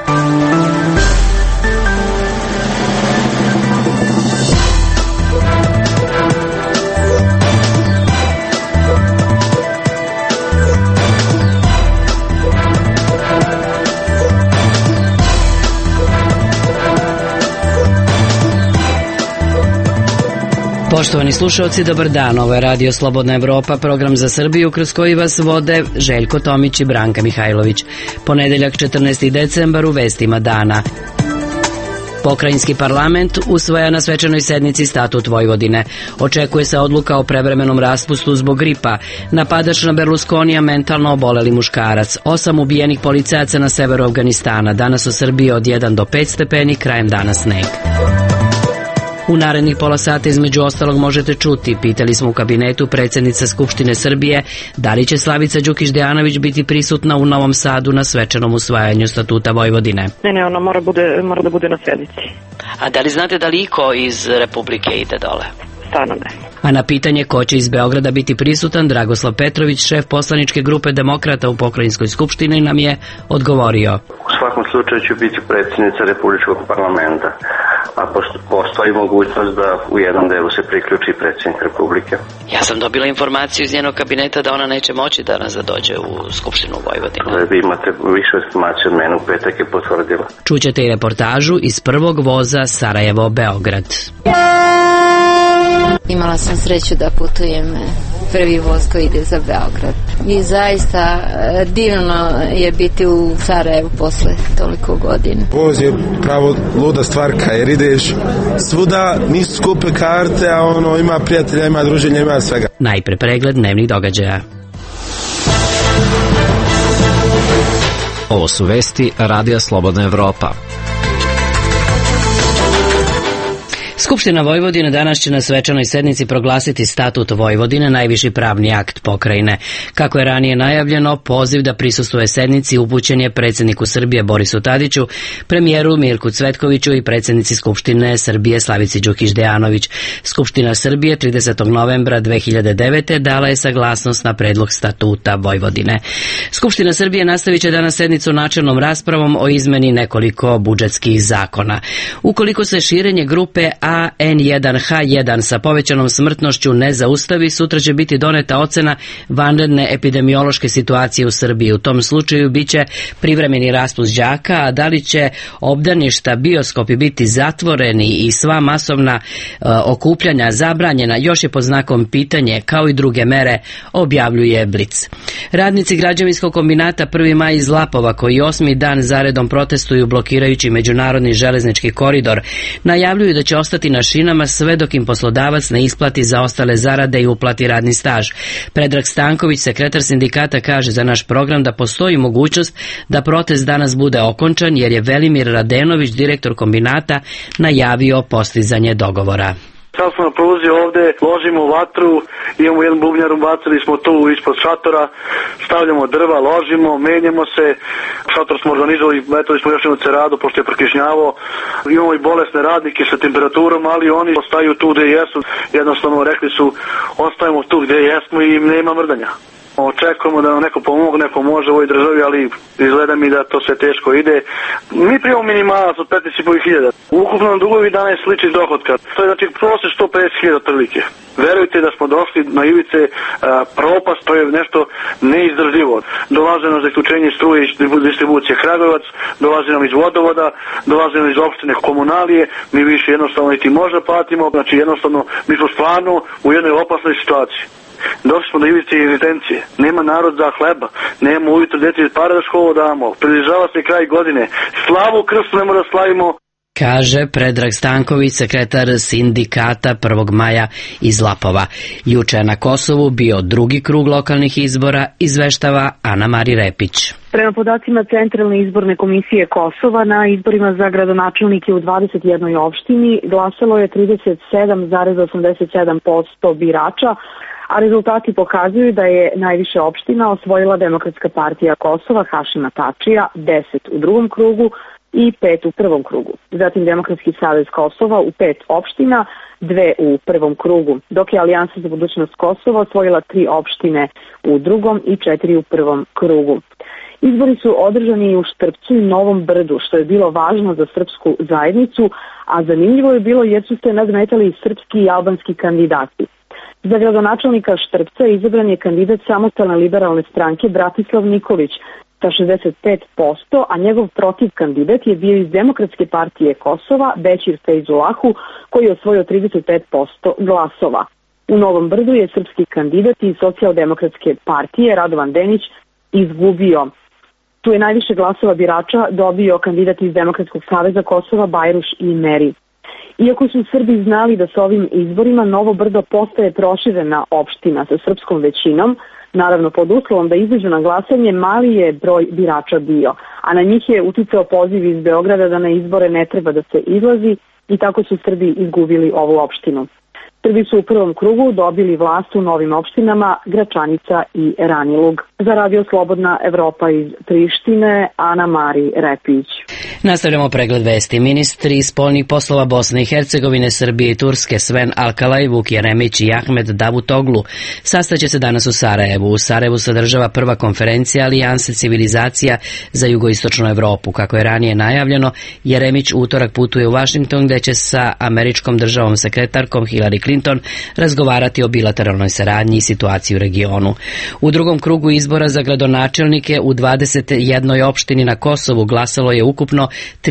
Poštovani slušalci, dobar dan. Ovo je Radio Slobodna Evropa, program za Srbiju kroz koji vas vode Željko Tomić i Branka Mihajlović. Ponedeljak 14. decembar u vestima dana. Pokrajinski parlament usvaja na svečanoj sednici Statut Vojvodine. Očekuje se odluka o prevremenom raspustu zbog gripa. Napadač na Berlusconija mentalno oboleli muškarac. 8 ubijenih policajaca na severu Afganistana. Danas u Srbiji od 1 do 5 stepeni, krajem dana sneg. U narednih pola sata između ostalog možete čuti, pitali smo u kabinetu predsjednice Skupštine Srbije, da li će Slavica Đukić Dejanović biti prisutna u Novom Sadu na svečanom usvajanju Statuta Vojvodine. Ne, ona mora da bude na sjednici. A da li znate da li iko iz Republike ide dole? Stvarno ne. A na pitanje ko će iz Beograda biti prisutan, Dragoslav Petrović, šef poslaničke grupe Demokrata u Pokrajinskoj skupštini, nam je odgovorio. U svakom slučaju ću biti predsjednica Republičkog parlamenta, a postoji mogućnost da u jednom delu se priključi predsjednik Republike. Ja sam dobila informaciju iz njenog kabineta da ona neće moći danas da dođe u Skupštinu Vojvodine. Vi imate više informacije od mene, u petak je potvrdila. Čućete i reportažu iz prvog voza Sarajevo-Beograd. Imala sam sreću da putujem prvi voz koji ide za Beograd. I zaista divno je biti u Sarajevu posle toliko godina. Voz je pravo luda stvarka jer ideš svuda, nisu skupe karte, a ima prijatelja, ima druženja, ima svega. Najpre pregled dnevnih događaja. Ovo su vesti Radija Slobodna Evropa. Skupština Vojvodine danas će na svečanoj sednici proglasiti Statut Vojvodine, najviši pravni akt pokrajine. Kako je ranije najavljeno, poziv da prisustvuje sednici upućen je predsjedniku Srbije Borisu Tadiću, premijeru Mirku Cvetkoviću i predsjednici Skupštine Srbije Slavici Đukić Dejanović. Skupština Srbije 30. novembra 2009. dala je saglasnost na predlog Statuta Vojvodine. Skupština Srbije nastavit će danas sednicu načelnom raspravom o izmeni nekoliko budžetskih zakona. Ukoliko se širenje grupe AN1H1 sa povećanom smrtnošću ne zaustavi, sutra će biti doneta ocena vanredne epidemiološke situacije u Srbiji. U tom slučaju biće privremeni raspust đaka, a da li će obdaništa, bioskopi biti zatvoreni i sva masovna okupljanja zabranjena, još je pod znakom pitanje, kao i druge mere, objavljuje Blic. Radnici građevinskog kombinata 1. maj iz Lapova, koji 8. dan zaredom protestuju blokirajući međunarodni železnički koridor, najavljuju da će ostati na šinama sve dok im poslodavac ne isplati zaostale zarade i uplati radni staž. Predrag Stanković, sekretar sindikata, kaže za naš program da postoji mogućnost da protest danas bude okončan jer je Velimir Radenović, direktor kombinata, najavio postizanje dogovora. Sad smo na pruzi ovde, ložimo vatru, imamo jedan bubnjar, ubacili smo tu ispod šatora, stavljamo drva, ložimo, menjamo se, šator smo organizovali, letali smo još jednu ceradu pošto je prokišnjavao, imamo i bolesne radnike sa temperaturom, ali oni ostaju tu gde jesu, jednostavno rekli su ostajemo tu gde jesmo i nema mrdanja. Očekujemo da nam neko pomogne, pomože u ovoj državi, ali izgleda mi da to sve teško ide. Mi primamo minimalac od 15.500. Ukupno nam dugovi 11 sličnih dohodka. To je znači prosjek 150.000 otprilike. Verujte da smo došli na ivice propast, to je nešto neizdržljivo. Dolaze nam zaključenje struje iz distribucije Kragujevac, dolaze nam iz vodovoda, dolaze nam iz opštine komunalije, mi više jednostavno niti možda platimo, znači jednostavno mi smo stvarno u jednoj opasnoj situaciji. Došli smo do ivice egzistencije. Nema narod za hleba. Nemamo ujutro djeci pare da školu damo. Približava se kraj godine. Slavu krstu ne mora slavimo. Kaže Predrag Stanković, sekretar sindikata 1. maja iz Lapova. Juče je na Kosovu bio drugi krug lokalnih izbora, izveštava Ana Mari Repić. Prema podacima Centralne izborne komisije Kosova, na izborima za gradonačelnike u 21. opštini glasalo je 37,87% birača, a rezultati pokazuju da je najviše opština osvojila Demokratska partija Kosova Hašima Tačija, 10 u drugom krugu i 5 u prvom krugu. Zatim Demokratski savez Kosova u 5 opština, 2 u prvom krugu, dok je Alijansa za budućnost Kosova osvojila 3 opštine u drugom i 4 u prvom krugu. Izbori su održani u Štrpcu i Novom Brdu, što je bilo važno za srpsku zajednicu, a zanimljivo je bilo jer su se nadmetali srpski i albanski kandidati. Za gradonačelnika Štrpca izabran je kandidat Samostalne liberalne stranke Bratislav Nikolić sa 65%, a njegov protiv kandidat je bio iz Demokratske partije Kosova Bećir Fejzulahu, koji je osvojio 35% glasova. U Novom Brdu je srpski kandidat iz Socijaldemokratske partije Radovan Denić izgubio. Tu je najviše glasova birača dobio kandidat iz Demokratskog saveza Kosova Bajruš i Meri. Iako su Srbi znali da sa ovim izborima Novo Brdo postaje proširena opština sa srpskom većinom, naravno pod uslovom da izađu na glasanje, mali je broj birača bio, a na njih je uticao poziv iz Beograda da na izbore ne treba da se izlazi i tako su Srbi izgubili ovu opštinu. Srbi su u prvom krugu dobili vlast u novim opštinama Gračanica i Ranilug. Za Radio Slobodna Evropa iz Prištine, Ana Mari Repić. Nastavljamo pregled vesti. Ministri spoljnih poslova Bosne i Hercegovine, Srbije i Turske Sven Alkalaj, Vuk Jeremić i Ahmed Davutoglu sastaće se danas u Sarajevu. U Sarajevu se održava prva konferencija Alijanse civilizacija za jugoistočnu Evropu. Kako je ranije najavljeno, Jeremić utorak putuje u Vašington gde će sa američkom državnom sekretarkom Hillary Clinton razgovarati o bilateralnoj saradnji i situaciji u regionu. U drugom krugu izbora za gradonačelnike u 21. opštini na Kosovu glasalo je ukupno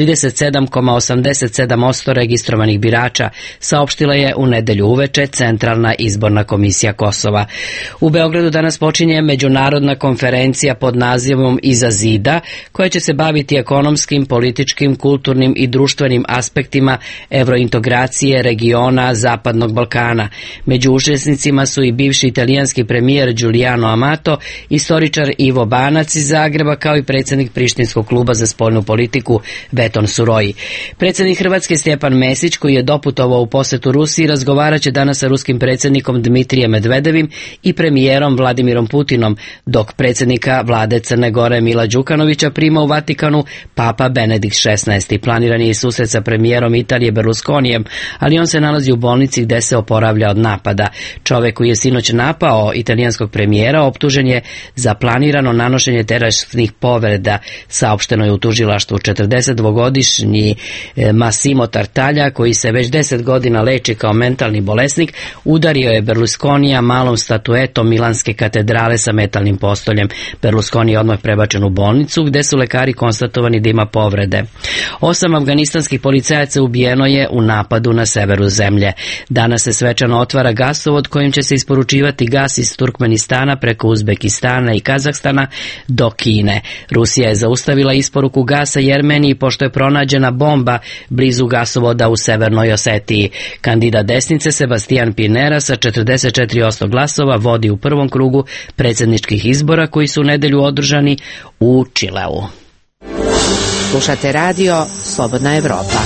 37,87% registrovanih birača, saopštila je u nedelju uveče Centralna izborna komisija Kosova. U Beogradu danas počinje međunarodna konferencija pod nazivom Iza zida, koja će se baviti ekonomskim, političkim, kulturnim i društvenim aspektima evrointegracije regiona Zapadnog Balkana. Među učesnicima su i bivši italijanski premijer Giuliano Amato, istoričar Ivo Banac iz Zagreba, kao i predsjednik Prištinskog kluba za spoljnu politiku Beton Suroji. Predsjednik Hrvatske Stjepan Mesić, koji je doputovao u posetu Rusiji, razgovarat će danas sa ruskim predsjednikom Dmitrijem Medvedevim i premijerom Vladimirom Putinom, dok predsjednika vlade Crne Gore Mila Đukanovića prima u Vatikanu Papa Benedikt XVI. Planiran je i susret sa premijerom Italije Berlusconijem, ali on se nalazi u bolnici gde se oporavlja od napada. Čovek koji je sinoć napao italijanskog premijera optužen je za planirano nanošenje telesnih povreda, saopšteno je u tužilaštvu. 42-godišnji Massimo Tartaglia, koji se već 10 godina leči kao mentalni bolesnik, udario je Berlusconija malom statuetom Milanske katedrale sa metalnim postoljem. Berlusconi je odmah prebačen u bolnicu gde su lekari konstatovani da ima povrede. 8 afganistanskih policajaca ubijeno je u napadu na severu zemlje. Danas se svečano otvara gasovod kojim će se isporučivati gas iz Turkmenistana preko Uzbekistana i Kazahstana do Kine. Rusija je zaustavila isporuku gasa Jermeniji pošto je pronađena bomba blizu gasovoda u Severnoj Osetiji. Kandidat desnice Sebastian Pinera sa 44% glasova vodi u prvom krugu predsjedničkih izbora koji su u nedelju održani u Čileu. Slušate radio Slobodna Evropa.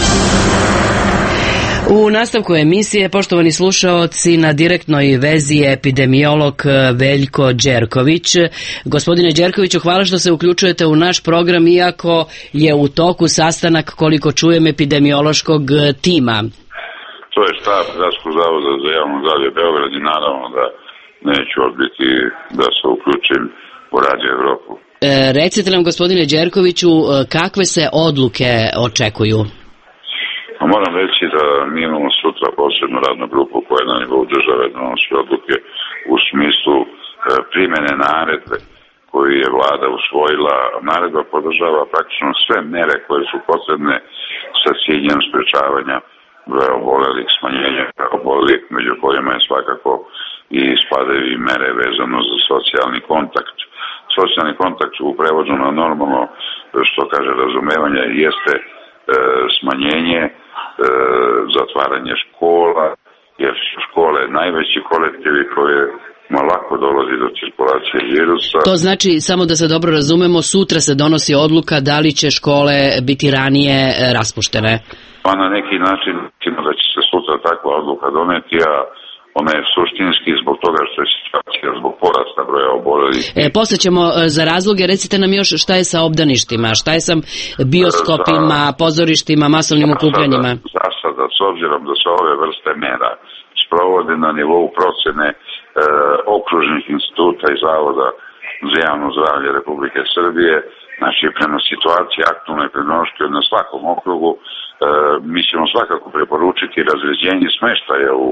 U nastavku emisije, poštovani slušaoci, na direktnoj vezi je epidemiolog Veljko Đerković. Gospodine Đerkoviću, hvala što se uključujete u naš program, iako je u toku sastanak, koliko čujem, epidemiološkog tima. To je štab Gradskog zavoda za javno zdravlje Beograd i naravno da neću odbiti da se uključim u Radio Evropu. Recite nam, gospodine Đerkoviću, kakve se odluke očekuju? Moram reći da mi imamo sutra posebnu radnu grupu koja na nivou države donosi odluke u smislu primjene naredbe koju je vlada usvojila. Naredba podržava praktično sve mere koje su potrebne sa ciljem sprečavanja obolelih, smanjenja obolelih, među kojima je svakako i spadaju i mere vezano za socijalni kontakt. Socijalni kontakt u prevodu na normalno, što kaže razumevanje, jeste smanjenje, zatvaranje škola, jer su škole najveći kolektivi koje lako dolazi do cirkulacije virusa. To znači, samo da se dobro razumemo, sutra se donosi odluka da li će škole biti ranije raspuštene? Pa na neki način da će se sutra takva odluka doneti, a ona je suštinski zbog toga što je situacija zbog porasta broja obolelih. Posle ćemo za razloge, recite nam još šta je sa obdaništima, šta je sa bioskopima, pozorištima, masovnim okupljanjima? Za sada, s obzirom da se ove vrste mera sprovode na nivou procene okružnih instituta i zavoda za javno zdravlje Republike Srbije, znači prema situaciji aktualnoj epidemiološkoj na svakom okrugu, mi ćemo svakako preporučiti razređenje smeštaja u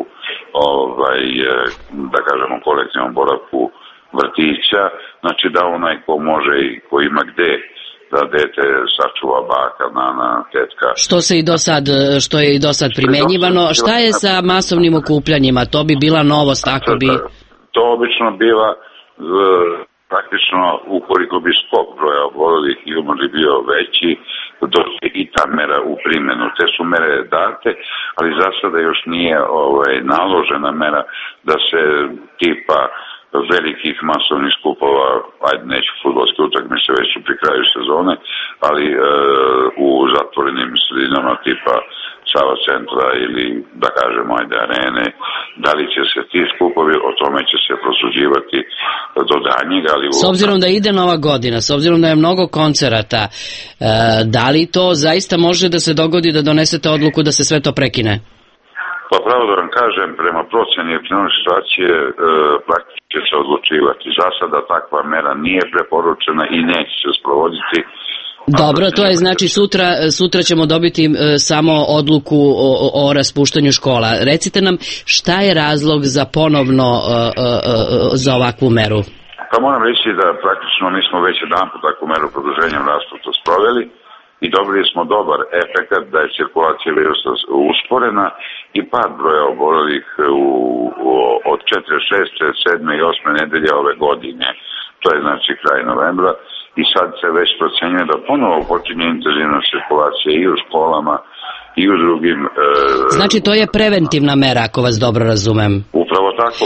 da kažemo kolektivnom boravku vrtića, znači da onaj ko može i ko ima gde da dete sačuva baka, nana, tetka. Što je i do sad primenjivano. Šta je sa masovnim okupljanjima? To bi bila novost ako bi... To obično biva praktično ukoliko bi skok broja obolelih ili možda bio veći, dođe i ta mera u primjenu. Te su mere date, ali za sada još nije naložena mera da se tipa velikih masovnih skupova, ajde neću fudbalske utakmice, već su pri kraju sezone, ali u zatvorenim sredinama tipa Sava centra ili da kažemo ajde arene, da li će se ti skupovi, o tome će se prosuđivati do danjega. Ali s obzirom da ide Nova godina, s obzirom da je mnogo koncerata, da li to zaista može da se dogodi da donesete odluku da se sve to prekine? Pa pravo da vam kažem, prema procjeni epidemiološke situacije praktično će se odlučivati. Za sada takva mera nije preporučena i neće se sprovoditi. Dobro, to je znači sutra ćemo dobiti samo odluku o raspuštanju škola. Recite nam šta je razlog za ponovno za ovakvu meru? Pa moram reći da praktično mi smo već jedanput takvu meru produženjem raspusta sproveli i dobili smo dobar efekat da je cirkulacija virusa usporena i pad broja obolelih od 46., 7. i 8. nedelje ove godine. To je znači kraj novembra. I sad se već procenjuje da ponovo počinje intenzivna cirkulacija i u školama i u drugim... Znači to je preventivna mera, ako vas dobro razumem. Upravo tako.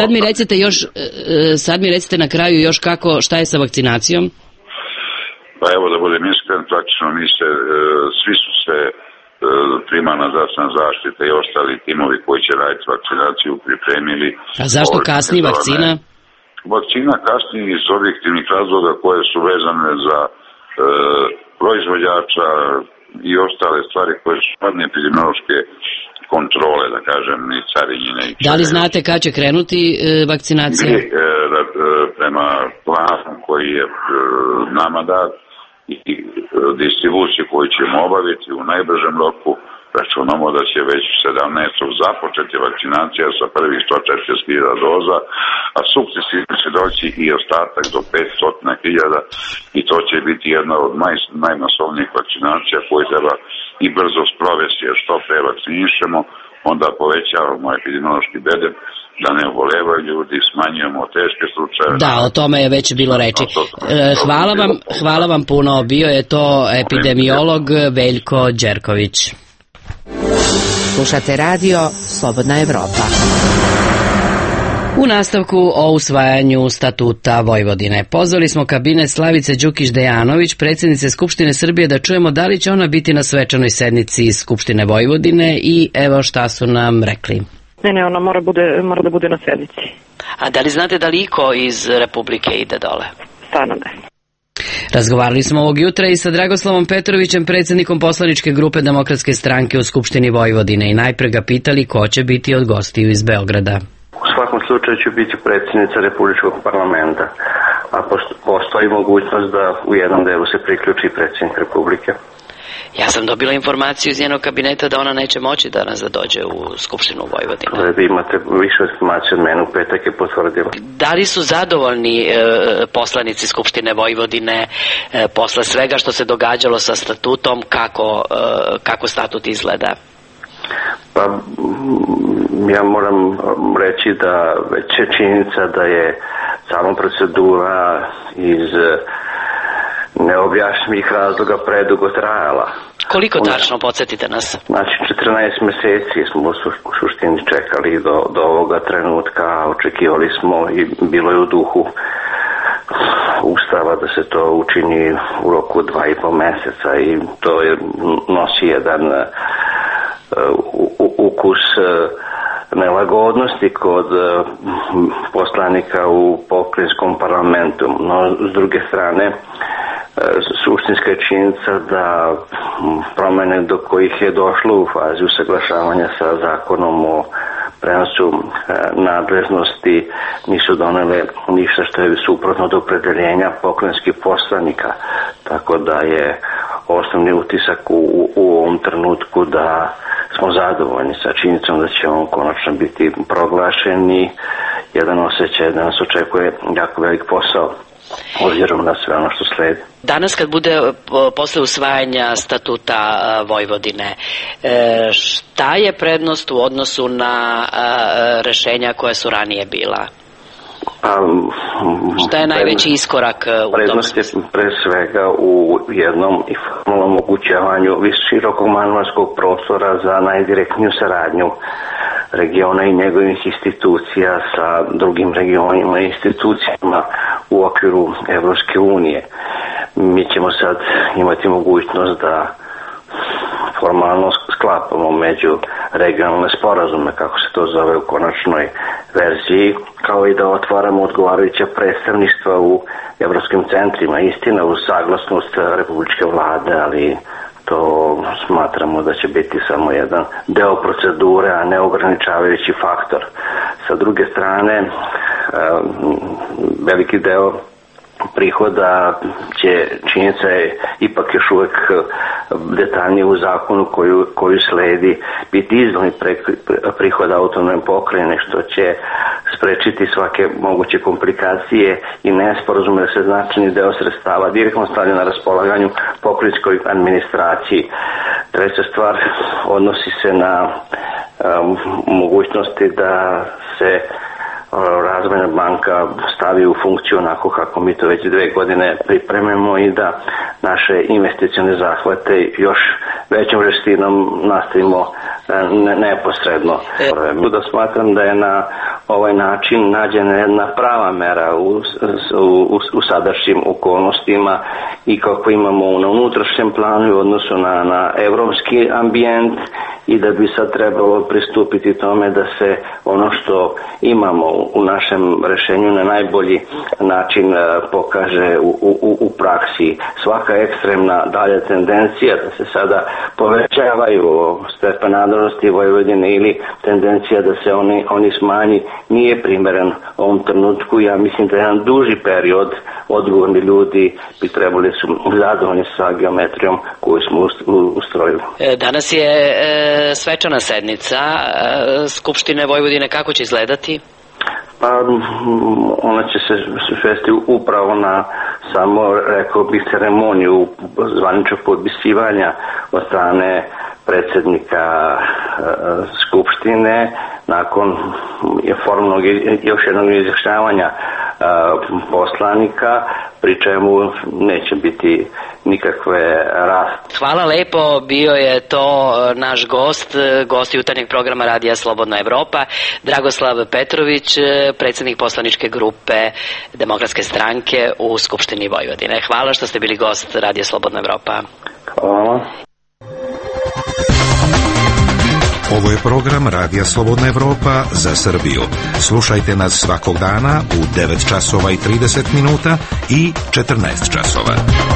Sad mi recite na kraju još šta je sa vakcinacijom? Pa evo da budem iskren, praktično svi su se primarna zdravstvena zaštita i ostali timovi koji će raditi vakcinaciju pripremili. A zašto kasni vakcina? Vakcina kasni iz objektivnih razloga koje su vezane za proizvođača i ostale stvari koje su padne epidemiološke kontrole, da kažem, i carinjine. Da li znate kad će krenuti vakcinacija? Prema planu koji je nama dat i distribuciju koju ćemo obaviti u najbržem roku, računamo da će već 17. započeti vakcinacija sa prvih 140.000 doza, a sukcesivno će doći i ostatak do 500.000 i to će biti jedna od najmasovnijih vakcinacija koje treba i brzo sprovesti, jer što pre vakcinišemo, onda povećavamo epidemiološki bedem, da ne obolevaju ljudi, smanjujemo teške slučaje. Da, o tome je već bilo reči. Hvala vam puno, bio je to epidemiolog Veljko Đerković. Slušate radio Slobodna Evropa. U nastavku o usvajanju statuta Vojvodine. Pozvali smo kabinet Slavice Đukić-Dejanović, predsjednice Skupštine Srbije, da čujemo da li će ona biti na svečanoj sednici Skupštine Vojvodine i evo šta su nam rekli. Ne, ona mora da bude na sednici. A da li znate da li iko iz Republike ide dole? Stvarno ne. Razgovarali smo ovog jutra i sa Dragoslavom Petrovićem, predsjednikom poslaničke grupe Demokratske stranke u Skupštini Vojvodine i najpre ga pitali ko će biti od gostiju iz Beograda. U svakom slučaju će biti predsjednica Republičkog parlamenta, a postoji mogućnost da u jednom delu se priključi predsjednik Republike. Ja sam dobila informaciju iz njenog kabineta da ona neće moći danas da dođe u Skupštinu Vojvodine. Vi imate više informacije od mene, u petak je potvrdila. Da li su zadovoljni poslanici Skupštine Vojvodine posle svega što se događalo sa statutom, kako statut izgleda? Pa ja moram reći da već je činjenica da je sama procedura iz neobjašnjivih razloga predugo trajala. Koliko tačno, podsjetite nas? Znači 14 meseci smo u suštini čekali do ovoga trenutka, očekivali smo i bilo je u duhu Ustava da se to učini u roku 2,5 meseca i to nosi jedan ukus nelagodnosti kod poslanika u pokrajinskom parlamentu. No, s druge strane, suštinska je činjenica da promene do kojih je došlo u fazi usaglašavanja sa zakonom o prenosu nadležnosti nisu donele ništa što je suprotno do opredeljenja pokrajinskih poslanika, tako da je osnovni utisak u ovom trenutku da smo zadovoljni sa činjenicom da će on konačno biti proglašen i jedan osjećaj da nas očekuje jako velik posao obzirom na sve ono što sledi. Danas kad bude posle usvajanja statuta Vojvodine, šta je prednost u odnosu na rešenja koja su ranije bila? Šta je najveći iskorak u tom? Prednost je pre svega u jednom i formalnom omogućavanju širokog manevarskog prostora za najdirektniju saradnju regiona i njegovih institucija sa drugim regionima i institucijama u okviru Evropske unije. Mi ćemo sad imati mogućnost da formalno sklapamo među regionalne sporazume, kako se to zove u konačnoj verziji, kao i da otvaramo odgovarajuća predstavništva u evropskim centrima. Istina, uz saglasnost republičke vlade, ali to smatramo da će biti samo jedan deo procedure, a ne ograničavajući faktor. Sa druge strane, veliki deo prihoda će, činjenica je ipak još uvek detaljnije u zakonu koju sledi, biti izvorni prihod autonomne pokrajine, što će sprečiti svake moguće komplikacije i nesporazume da se značajni deo sredstava direktno stavlja na raspolaganju pokrajinskoj administraciji. Treća stvar odnosi se na mogućnosti da se Razvojna banka stavi u funkciju onako kako mi to već 2 godine pripremamo i da naše investicione zahvate još većom žestinom nastavimo neposredno. Da smatram da je na ovaj način nađena jedna prava mera u sadašnjim okolnostima i kako imamo na unutrašnjem planu u odnosu na evropski ambijent i da bi sad trebalo pristupiti tome da se ono što imamo u našem rešenju na najbolji način pokaže u praksi. Svaka ekstremna dalja tendencija da se sada povećavaju stepen nadležnosti Vojvodine ili tendencija da se oni smanji nije primeren u ovom trenutku. Ja mislim da je jedan duži period odgovorni ljudi bi trebali su zadovoljni sa geometrijom koju smo ustrojili. Danas je svečana sednica Skupštine Vojvodine, kako će izgledati? Pa ona će se svesti upravo na samo, rekao bih, ceremoniju zvaničnog potpisivanja od strane predsjednika Skupštine nakon formalnog još jednog izjašnjavanja poslanika, pri čemu neće biti nikakve rast. Hvala lepo, bio je to naš gost jutarnjeg programa Radija Slobodna Evropa, Dragoslav Petrović, predsjednik poslaničke grupe Demokratske stranke u Skupštini Vojvodine. Hvala što ste bili gost Radija Slobodna Evropa. Hvala. Ovo je program Radija Slobodna Evropa za Srbiju. Slušajte nas svakog dana u 9 časova i 30 minuta i 14 časova.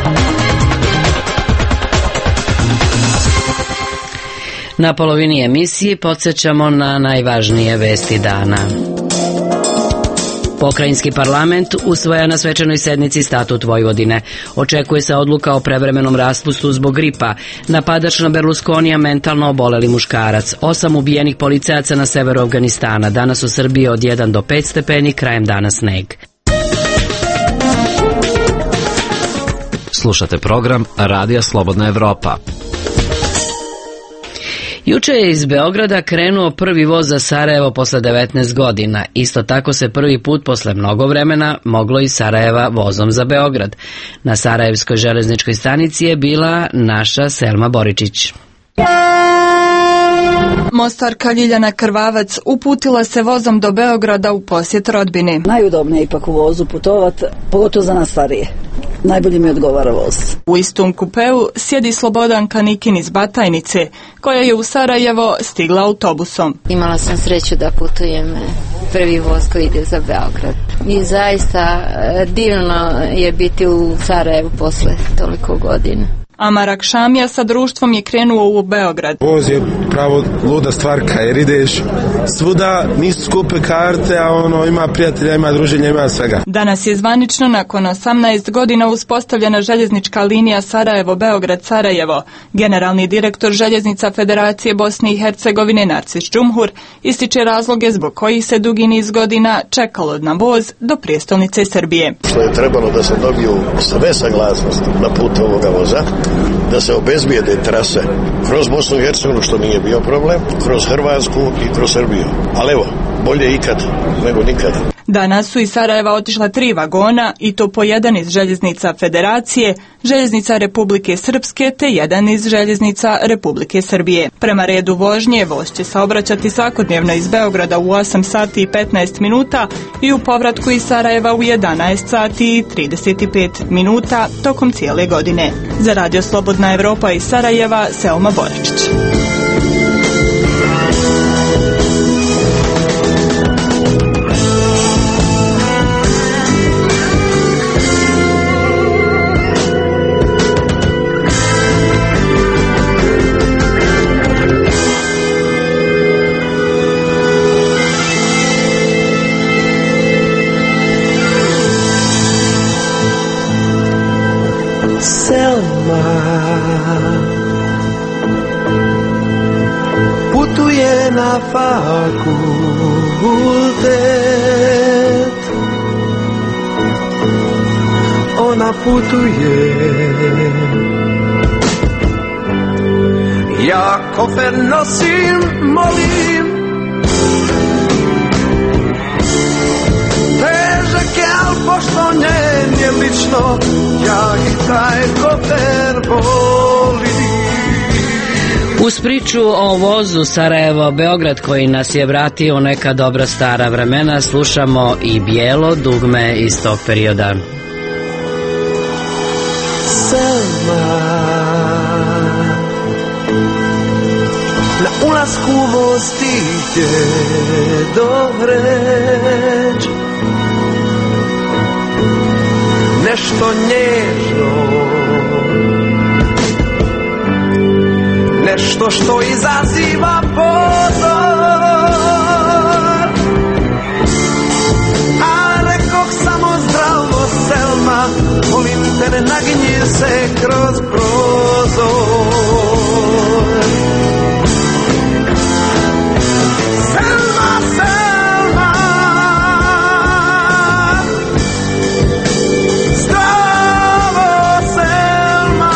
Na polovini emisije podsjećamo na najvažnije vesti dana. Pokrajinski parlament usvaja na svečanoj sednici statut Vojvodine. Očekuje se odluka o prevremenom raspustu zbog gripa. Napadač na Berlusconija mentalno oboleli muškarac. 8 ubijenih policajaca na severu Afganistana. Danas u Srbiji od 1 do 5 stepeni, krajem dana sneg. Slušate program Radija Slobodna Evropa. Juče je iz Beograda krenuo prvi voz za Sarajevo posle 19 godina. Isto tako se prvi put posle mnogo vremena moglo iz Sarajeva vozom za Beograd. Na Sarajevskoj železničkoj stanici je bila naša Selma Boričić. Mostarka Ljiljana Krvavac uputila se vozom do Beograda u posjet rodbini. Najudobnije ipak u vozu putovat, pogotovo za nas starije. Najbolje mi odgovara voz. U istom kupeu sjedi Slobodanka Nikin iz Batajnice, koja je u Sarajevo stigla autobusom. Imala sam sreću da putujem prvi voz koji ide za Beograd. I zaista divno je biti u Sarajevu posle toliko godina. Amar Akšamija sa društvom je krenuo u Beograd. Voz je pravo luda stvarka jer ideš svuda, nisu skupe karte, a ima prijatelja, ima druženja, ima svega. Danas je zvanično nakon 18 godina uspostavljena željeznička linija Sarajevo-Beograd-Sarajevo. Generalni direktor Željeznica Federacije Bosne i Hercegovine Narcis Džumhur ističe razloge zbog kojih se dugi niz godina čekalo na voz do prijestolnice Srbije. Što je trebalo da se dobiju sve saglasnosti na putu ovoga voza, da se obezbijede trase kroz Bosnu i Hercegovinu, što nije bio problem, kroz Hrvatsku i kroz Srbiju. Ali evo, bolje ikad nego nikad. Danas su iz Sarajeva otišla 3 vagona i to po jedan iz Željeznica Federacije, Željeznica Republike Srpske te jedan iz Željeznica Republike Srbije. Prema redu vožnje voz će saobraćati svakodnevno iz Beograda u 8 sati i 15 minuta i u povratku iz Sarajeva u 11 sati i 35 minuta tokom cijele godine. Za Radio Slobodna Evropa iz Sarajeva, Selma Boračić. Putuje na fakultet, ona putuje, ja kofer nosim, molim, težak je, al pošto njen je lično, ja i taj kofer volim. Uz priču o vozu Sarajevo-Beograd koji nas je vratio u neka dobra stara vremena, slušamo i Bijelo dugme iz tog perioda. Selma, na ulasku voz stiže do Hreč, nešto nježno, nešto što izaziva pozor, a rekoh samo zdravo Selma, molim te ne naginji se kroz prozor. Selma, Selma, zdravo Selma,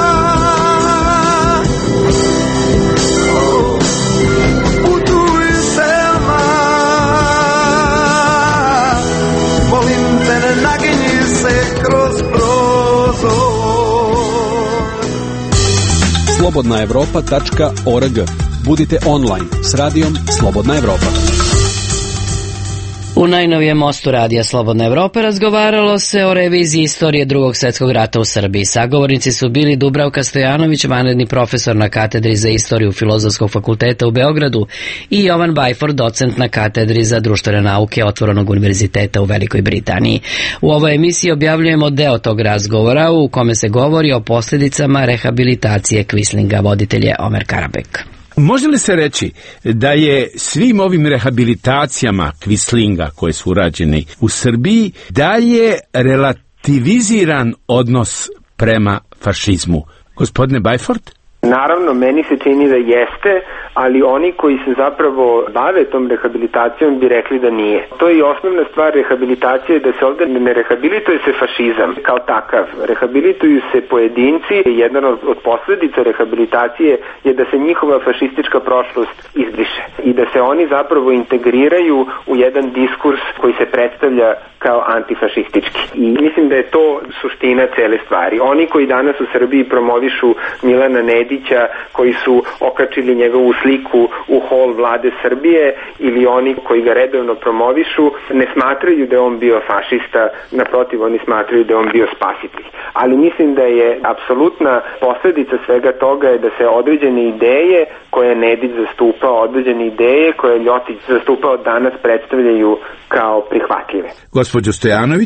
putuj Selma, molim te ne naginji se kroz prozor. slobodnaevropa.org. Budite online s radijom Slobodna Evropa. U najnovijem mostu Radija Slobodna Evropa razgovaralo se o reviziji istorije Drugog svjetskog rata u Srbiji. Sagovornici su bili Dubravka Stojanović, vanredni profesor na katedri za istoriju Filozofskog fakulteta u Beogradu, i Jovan Bajfor, docent na katedri za društvene nauke Otvorenog univerziteta u Velikoj Britaniji. U ovoj emisiji objavljujemo deo tog razgovora u kome se govori o posljedicama rehabilitacije Kvislinga. Voditelj je Omer Karabek. Može li se reći da je svim ovim rehabilitacijama Kvislinga koje su urađene u Srbiji dalje relativiziran odnos prema fašizmu? Gospodine Bajfort? Naravno, meni se čini da jeste, ali oni koji se zapravo bave tom rehabilitacijom bi rekli da nije. To je i osnovna stvar rehabilitacije, da se ovdje ne rehabilituje se fašizam kao takav. Rehabilituju se pojedinci. Jedan od posljedica rehabilitacije je da se njihova fašistička prošlost izbriše i da se oni zapravo integriraju u jedan diskurs koji se predstavlja kao antifašistički. I mislim da je to suština cele stvari. Oni koji danas u Srbiji promovišu Milana Nedića, koji su okačili njegovu sliku u hol vlade Srbije, ili oni koji ga redovno promovišu, ne smatraju da je on bio fašista, naprotiv, oni smatraju da je on bio spasitelj. Ali mislim da je apsolutna posljedica svega toga je da se određene ideje koje je Nedić zastupao, određene ideje koje je Ljotić zastupao danas predstavljaju kao prihvatljive. Gospođo Stojanović?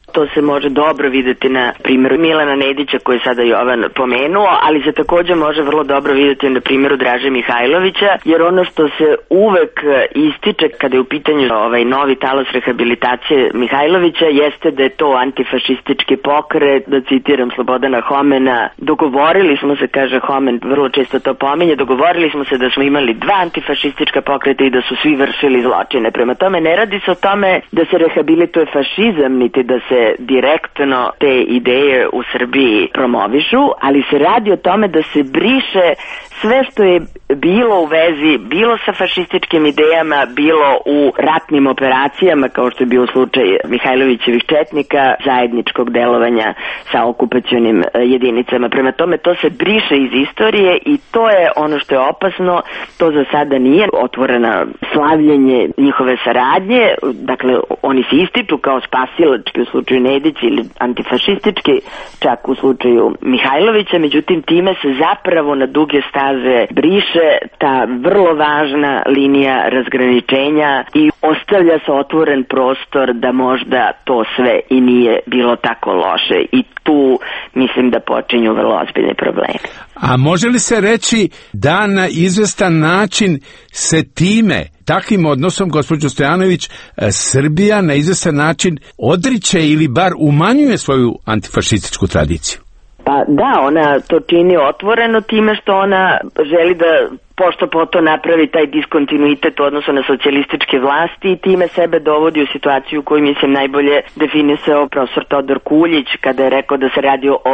To se može dobro videti na primjeru Milana Nedića koji je sada Jovan pomenuo, ali se također može vrlo dobro videti na primjeru Draže Mihajlovića, jer ono što se uvek ističe kada je u pitanju ovaj novi talas rehabilitacije Mihajlovića jeste da je to antifašistički pokret, da citiram Slobodana Homena, dogovorili smo se, kaže Homen, vrlo često to pominje, dogovorili smo se da smo imali dva antifašistička pokreta i da su svi vršili zločine. Prema tome ne radi se o tome da se rehabilituje fašizam, niti da se direktno te ideje u Srbiji promovišu, ali se radi o tome da se briše sve što je bilo u vezi, bilo sa fašističkim idejama, bilo u ratnim operacijama, kao što je bio slučaj Mihajlovićevih četnika, zajedničkog delovanja sa okupacionim jedinicama. Prema tome, to se briše iz istorije i to je ono što je opasno. To za sada nije otvoreno slavljenje njihove saradnje, dakle, oni se ističu kao spasilački u slučaju Nedića ili antifašistički čak u slučaju Mihajlovića, međutim, time se zapravo na duge staze briše ta vrlo važna linija razgraničenja i ostavlja se otvoren prostor da možda to sve i nije bilo tako loše i tu mislim da počinju vrlo ozbiljni problemi. A može li se reći da na izvestan način se time, takvim odnosom, gospođo Stojanović, Srbija na izvestan način odriče ili bar umanjuje svoju antifašističku tradiciju? Pa da, ona to čini otvoreno time što ona želi da pošto poto napravi taj diskontinuitet u odnosu na socijalističke vlasti i time sebe dovodi u situaciju koju mislim najbolje definisao profesor Todor Kuljić kada je rekao da se radi o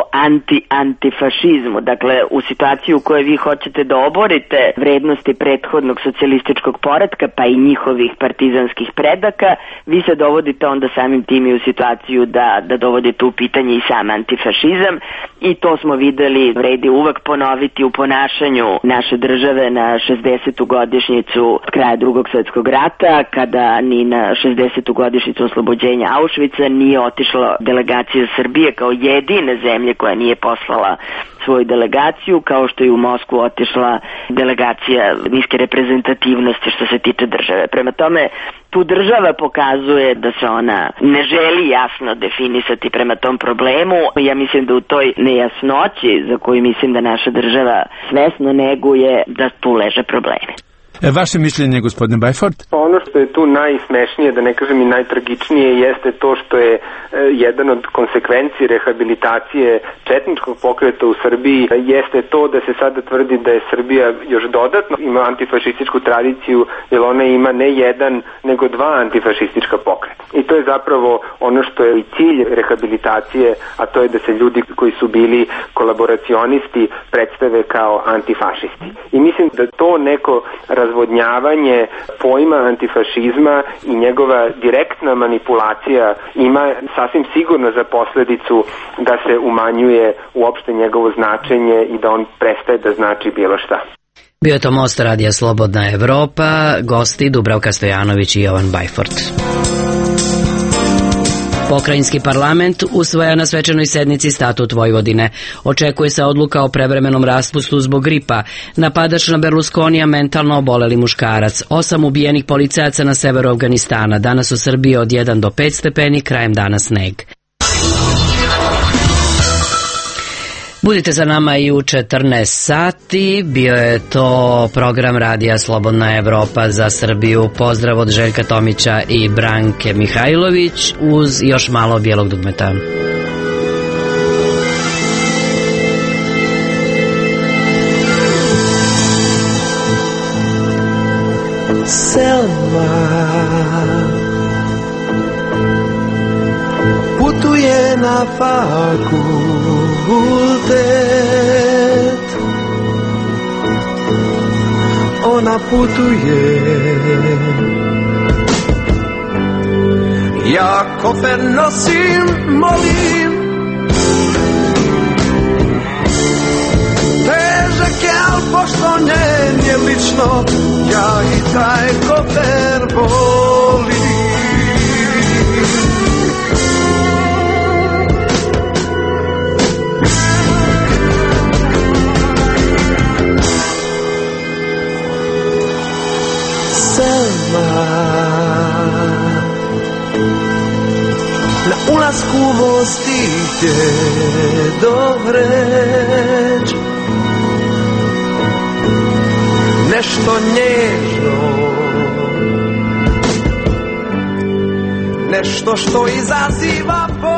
antifašizmu. Dakle, u situaciju u kojoj vi hoćete da oborite vrednosti prethodnog socijalističkog poretka pa i njihovih partizanskih predaka, vi se dovodite onda samim tim i u situaciju da dovodite u pitanje i sam antifašizam i to smo videli, vredi uvek ponoviti u ponašanju naše države na 60. godišnjicu kraja Drugog svjetskog rata, kada ni na 60. godišnjicu oslobođenja Auschwitza nije otišla delegacija Srbije kao jedine zemlje koja nije poslala svoju delegaciju, kao što je u Moskvu otišla delegacija niske reprezentativnosti što se tiče države. Prema tome, tu država pokazuje da se ona ne želi jasno definisati prema tom problemu. Ja mislim da u toj nejasnoći za koju mislim da naša država svesno neguje, da tu leže problemi. Vaše mišljenje, gospodine Bajford? Ono što je tu najsmešnije, da ne kažem i najtragičnije, jeste to što je jedan od konsekvenci rehabilitacije četničkog pokreta u Srbiji, jeste to da se sada tvrdi da je Srbija još dodatno ima antifašističku tradiciju, jer ona ima ne jedan, nego dva antifašistička pokreta. I to je zapravo ono što je i cilj rehabilitacije, a to je da se ljudi koji su bili kolaboracionisti predstave kao antifašisti. I mislim da to neko razvodnjavanje pojma antifašizma i njegova direktna manipulacija ima sasvim sigurno za posledicu da se umanjuje uopšte njegovo značenje i da on prestaje da znači bilo šta. Bio je to Most Radija Slobodna Evropa, gosti Dubravka Stojanović i Jovan Bajford. Pokrajinski parlament usvaja na svečanoj sednici Statut Vojvodine. Očekuje se odluka o prevremenom raspustu zbog gripa. Napadač na Berlusconija mentalno oboleli muškarac. 8 ubijenih policajaca na severu Afganistana. Danas u Srbiji od 1 do 5 stepeni, krajem dana sneg. Budite za nama i u 14 sati. Bio je to program Radija Slobodna Evropa za Srbiju. Pozdrav od Željka Tomića i Branke Mihajlović uz još malo bijelog dugmeta. Selma putuje na fakultet, ona putuje, ja kofer nosim, molim, težak je, al pošto njen je lično, ja i taj kofer volim. Selma, na ulasku djedo reč, nešto nježno, nešto što izaziva